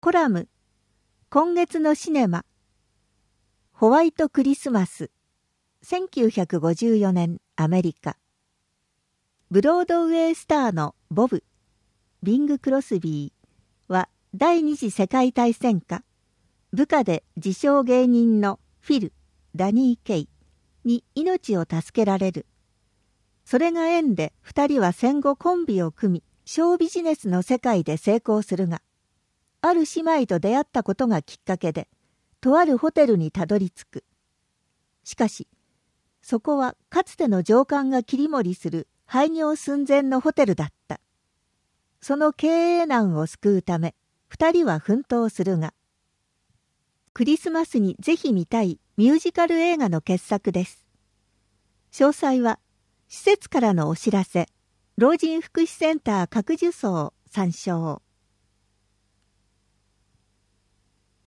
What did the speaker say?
コラム、今月のシネマ、ホワイトクリスマス、1954年アメリカ。ブロードウェイスターのボブ・ビング・クロスビーは第二次世界大戦下、部下で自称芸人のフィル・ダニー・ケイに命を助けられる。それが縁で二人は戦後コンビを組み、ショービジネスの世界で成功するが、ある姉妹と出会ったことがきっかけで、とあるホテルにたどり着く。しかし、そこはかつての上官が切り盛りする廃業寸前のホテルだった。その経営難を救うため、二人は奮闘するが、クリスマスにぜひ見たいミュージカル映画の傑作です。詳細は、施設からのお知らせ、老人福祉センター各受層参照。